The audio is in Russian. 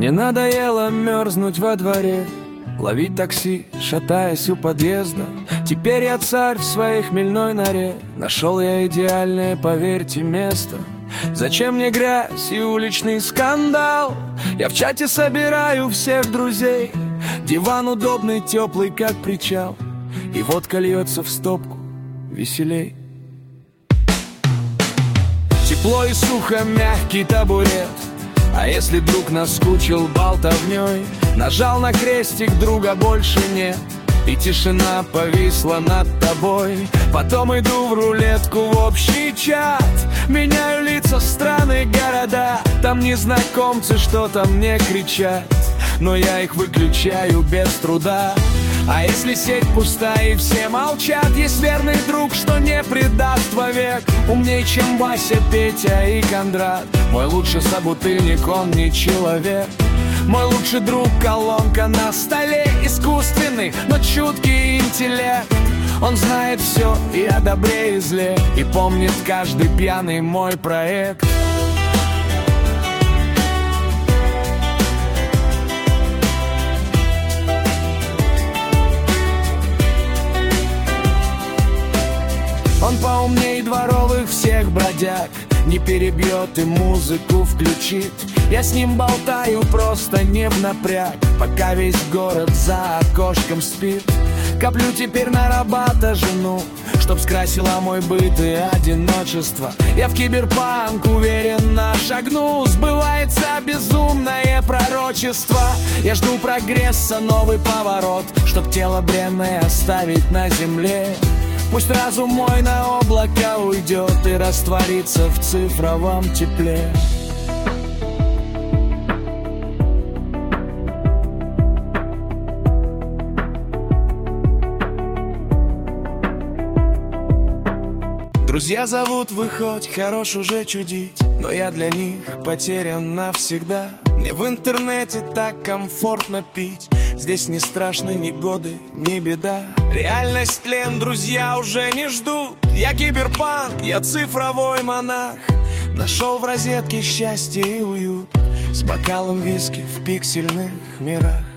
Мне надоело мерзнуть во дворе, ловить такси, шатаясь у подъезда. Теперь я царь в своей хмельной норе. Нашел я идеальное, поверьте, место. Зачем мне грязь и уличный скандал? Я в чате собираю всех друзей. Диван удобный, теплый, как причал. И водка льется в стопку, веселей. Тепло и сухо, мягкий табурет. А если друг наскучил болтовней, нажал на крестик, друга больше нет, и тишина повисла над тобой. Потом иду в рулетку, в общий чат, меняю лица, страны, города. Там незнакомцы что-то мне кричат, но я их выключаю без труда. А если сеть пустая и все молчат, есть верный друг, что не предаст вовек. Умней, чем Вася, Петя и Кондрат. Мой лучший собутыльник, он не человек. Мой лучший друг — колонка на столе. Искусственный, но чуткий интеллект. Он знает все и о добре и зле, и помнит каждый пьяный мой проект. Он поумней дворовых всех бродяг, не перебьет и музыку включит. Я с ним болтаю просто не в напряг, пока весь город за окошком спит. Коплю теперь на рабата жену, чтоб скрасила мой быт и одиночество. Я в киберпанк уверенно шагну, сбывается безумное пророчество. Я жду прогресса, новый поворот, чтоб тело бренное оставить на земле. Пусть разум мой на облака уйдет и растворится в цифровом тепле. Друзья зовут, выходь, хорош уже чудить, но я для них потерян навсегда. Мне в интернете так комфортно пить, здесь не страшны ни годы, ни беда. Реальность тлен, друзья уже не ждут. Я киберпанк, я цифровой монах. Нашел в розетке счастье и уют, с бокалом виски в пиксельных мирах.